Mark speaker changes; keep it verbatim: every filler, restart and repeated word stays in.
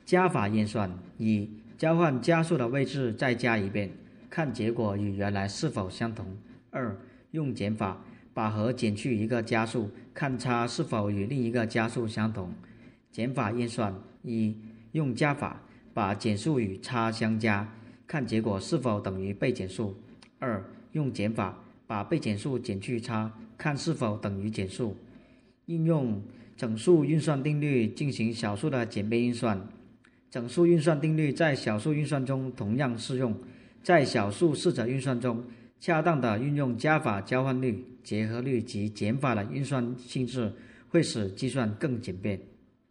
Speaker 1: 加法验算：一、交换加数的位置再加一遍，看结果与原来是否相同。二、用减法，把和减去一个加数，看差是否与另一个加数相同。减法验算：一、用加法，把减数与差相加，看结果是否等于被减数。二、用减法，把被减数减去差，看是否等于减数。应用整数运算定律进行小数的简便运算。整数运算定律在小数运算中同样适用，在小数式子运算中，恰当的运用加法交换律、结合律及减法的运算性质，会使计算更简便。